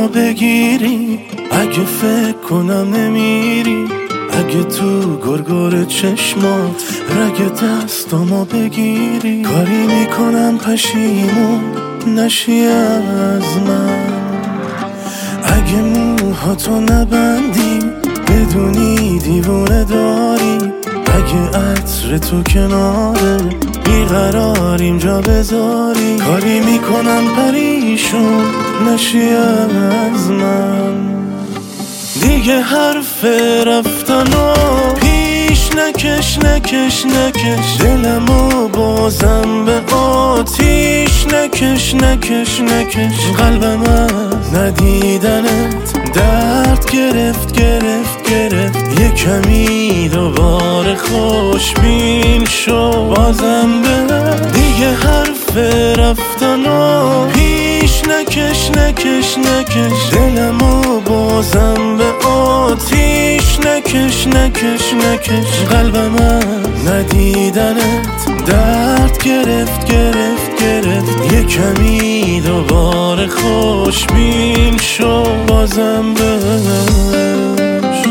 بگیری، اگه فکر کنم نمیری، اگه تو گرگر چشمات رگ دستامو بگیری، کاری میکنم پشیمون نشی از من. اگه موهاتو نبندی بدونی دیوونه داری، اگه عطر تو کناره بیقراریم جا بذاری، کاری میکنم پریشون نشی از من. دیگه حرف رفتن و پیش نکش نکش نکش، دلمو بازم به آتیش نکش نکش نکش، قلبم از ندیدنت درد گرفت گرفت گرفت، یه کمی دوباره خوشبین شو بازم به. دیگه حرف رفتن و پیش نکش نکش نکش، دلمو بازم به آتیش نکش نکش نکش، قلبم از ندیدنت درد گرفت گرفت گرفت، یه کمی دوباره خوشبین شو بازم بهش.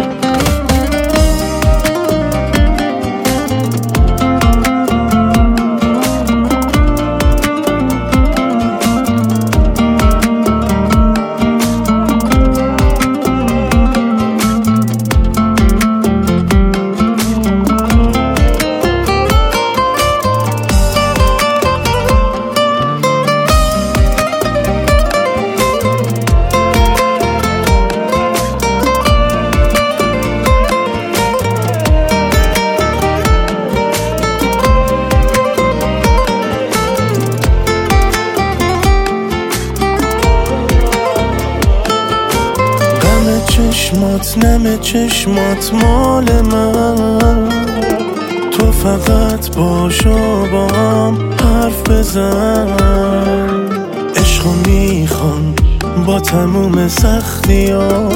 چشمات نم چشمات مال من، تو فقط باش و با هم حرف بزن، عشقو میخوام با تموم سختیاش،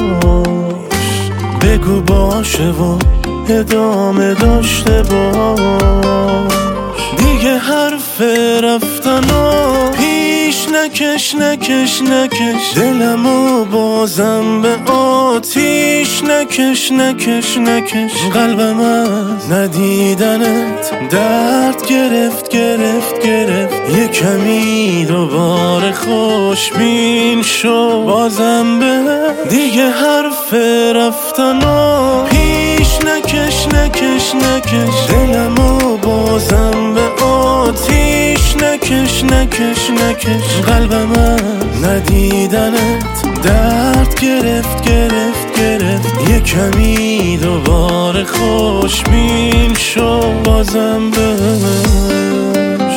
بگو باشه و ادامه داشته باش. دیگه حرف رفتن و پیش نکش نکش نکش، دلمو بازم به آتیش نکش نکش نکش، قلبم از ندیدنت درد گرفت گرفت گرفت، یه کمی دوباره خوشبین شو بازم به. دیگه حرف رفتن و پیش نکش نکش نکش، دلمو بازم به آتیش نکش نکش نکش، قلبم از ندیدنت درد گرفت گرفت گرفت، یه کمی دوباره خوشبین شو بازم بهش.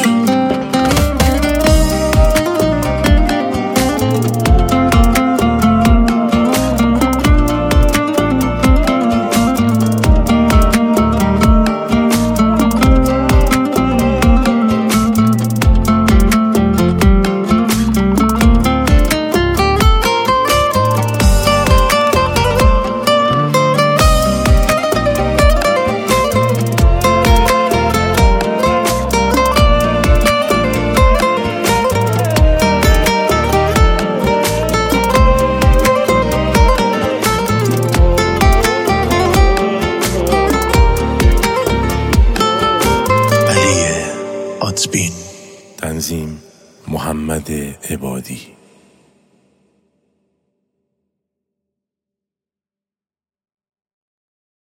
تنظیم محمد عبادی.